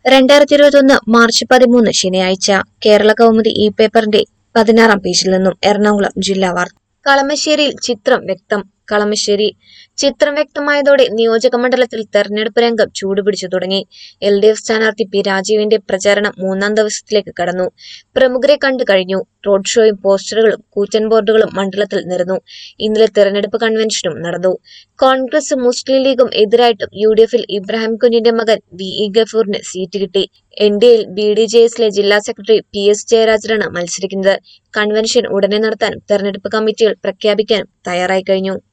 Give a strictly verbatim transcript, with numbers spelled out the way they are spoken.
രണ്ടായിരത്തി ഇരുപത്തി ഒന്ന് മാർച്ച് പതിമൂന്ന് ശനിയാഴ്ച കേരള കൗമുദി ഇ പേപ്പറിന്റെ പതിനാറാം പേജിൽ നിന്നും എറണാകുളം ജില്ലാ വാർത്ത. കളമശ്ശേരിയിൽ ചിത്രം വ്യക്തം. കളമശ്ശേരി ചിത്രം വ്യക്തമായതോടെ നിയോജക മണ്ഡലത്തിൽ തെരഞ്ഞെടുപ്പ് രംഗം ചൂടുപിടിച്ചു തുടങ്ങി. എൽ ഡി എഫ് സ്ഥാനാർത്ഥി പി രാജീവിന്റെ പ്രചാരണം മൂന്നാം ദിവസത്തിലേക്ക് കടന്നു. പ്രമുഖരെ കണ്ടു കഴിഞ്ഞു. റോഡ് ഷോയും പോസ്റ്ററുകളും കൂറ്റൻ ബോർഡുകളും മണ്ഡലത്തിൽ നിരന്നു. ഇന്നലെ തെരഞ്ഞെടുപ്പ് കൺവെൻഷനും നടന്നു. കോൺഗ്രസും മുസ്ലിം ലീഗും എതിരായിട്ടും യു ഡി എഫിൽ ഇബ്രാഹിം കുഞ്ഞിന്റെ മകൻ വി ഇ ഗഫൂറിന് സീറ്റ് കിട്ടി. എൻ ഡി എയിൽ ബി ഡി ജെ എസിലെ ജില്ലാ സെക്രട്ടറി പി എസ് ജയരാജനാണ് മത്സരിക്കുന്നത്. കൺവെൻഷൻ ഉടനെ നടത്താനും തെരഞ്ഞെടുപ്പ് കമ്മിറ്റികൾ പ്രഖ്യാപിക്കാനും തയ്യാറായി കഴിഞ്ഞു.